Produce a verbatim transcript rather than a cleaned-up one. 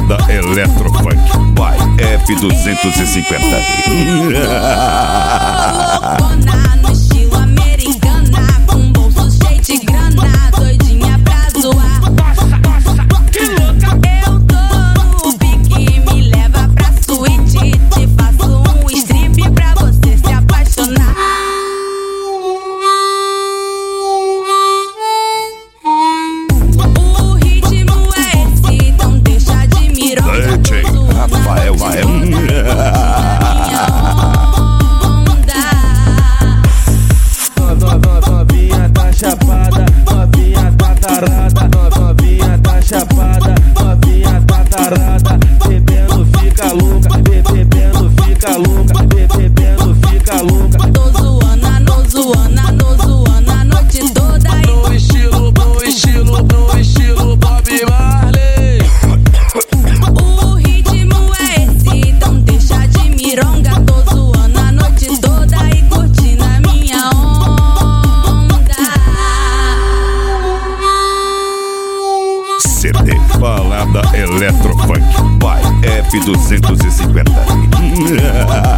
balada Eletrofunk. Vai, F duzentos e cinquenta. No estilo americana, com bolso cheio de grana, doidinha pra zoar. Eu tô no pique, me leva pra suíte, te faço um strip pra você se apaixonar. O ritmo é esse, então deixa de mironga. D J Rafael Mael. Novinha tá chapada, novinha tá tarada, novinha tá chapada, novinha tá tarada. Bebendo fica louca, bebendo fica louca, bebendo fica louca. Tô zoando, no zoando, no zoando a noite toda. No estilo, no estilo, no estilo Bob Marley. O ritmo é esse, então deixa de mironga. Tô zoando a noite toda e curtindo a minha onda. C D balada Eletrofunk. Vai, F duzentos e cinquenta.